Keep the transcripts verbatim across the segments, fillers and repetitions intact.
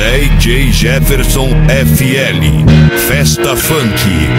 D J Jefferson F L, Festa Funk,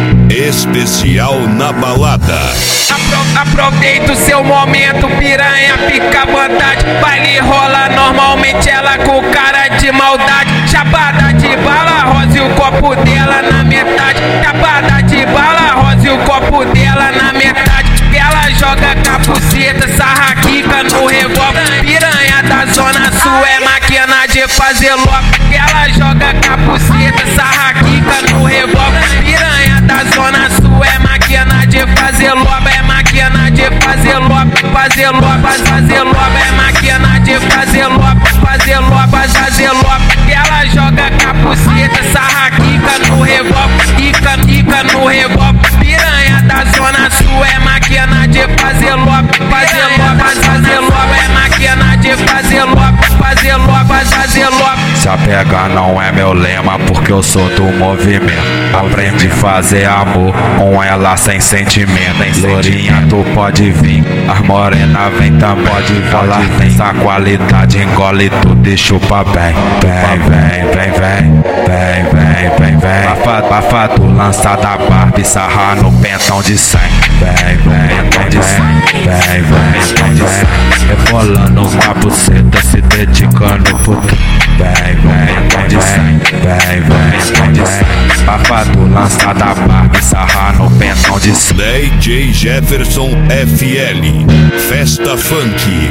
especial na balada. Apro aproveita o seu momento, piranha, pica à vontade. Baile rola normalmente, ela com cara de maldade. Chapada de bala rosa e o copo dela na metade. Chapada de bala rosa e o copo dela na metade. Ela joga capuceta, sarraquica no revólver. Piranha da zona sul é máquina de fazer logo. Ela joga capuceta, sarraquica no revólver. Piranha da zona sul é máquina de fazer logo. É máquina de fazer logo, fazer logo, fazer logo. É máquina de fazer logo, fazer logo, fazer logo. Ela joga capuceta, sarraquica no revólver. Quica, quica no revólver. Piranha da zona sul é máquina de fazer logo, fazer logo, fazer logo. É máquina de fazer logo, fazer logo, fazer logo. Se apegar não é meu lema, porque eu sou do movimento. Aprendi a fazer amor com ela sem sentimento. Lourinha, tu pode vir, as morena vem também. Pode falar, tem essa qualidade, engole tudo e chupa bem. Vem, vem, vem, vem, vem, vem, vem, vem. Bafado lança da Barbie, sarra no pentão de cem. Vem, vem, vem, vem, vem, vem, vem. Rebolando com a buceta, se dedicando pro tu. Vem, vem, vem, vem, vem, vem, vem. Bafado lança da Barbie, sarra no pentão de cem. D J Jefferson F L, Festa Funk,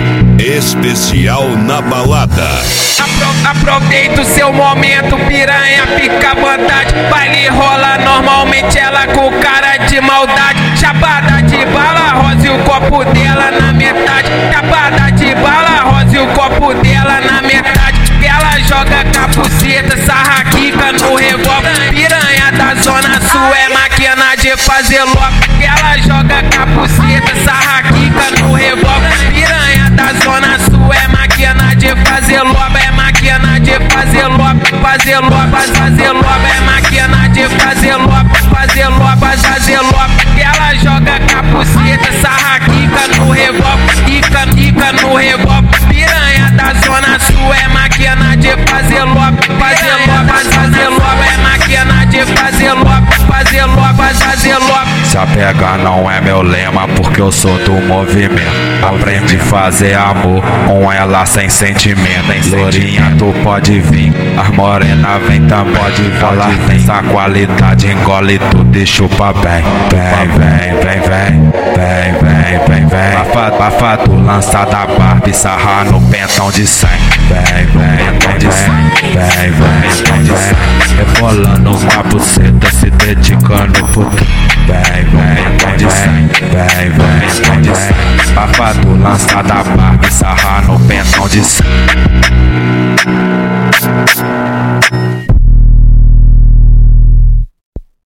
especial na balada. Apro aproveita o seu momento, piranha, pica à vontade. Baile rola normalmente, ela com cara de maldade. Chapada de bala rosa e o copo dela na metade. Chapada de bala rosa e o copo dela na metade. Ela joga capuceta, sarraquica no revólver. Piranha da zona sul é máquina de fazer logo. Ela joga capuceta, sarraquica no revólver. Piranha da zona sul é máquina de fazer logo. É máquina de fazer logo, fazer logo, fazer logo. É máquina de fazer logo, fazer logo, fazer logo. Ela joga capuceta, sarraquica no revólver. Quica, quica no revólver. Piranha da zona sul é máquina de fazer logo, fazer logo, fazer logo. É máquina de fazer logo, fazer logo, fazer logo. Se apegar não é meu lema, porque eu sou do movimento. Aprendi a fazer amor com ela sem sentimento. Lourinha, tu pode vir, as morena vem também. Pode falar, tem essa qualidade, engole tudo e chupa bem. Vem, vem, vem, vem, vem, vem, vem, vem. Bafado lança da Barbie, sarra no pentão de cem. Vem, vem, vem, vem, vem, vem, vem. Rebolando com a buceta, se dedicando pro tu. Vem, vem, vem, vem, vem, vem, vem. Bafado lança da Barbie, sarra no pentão de cem.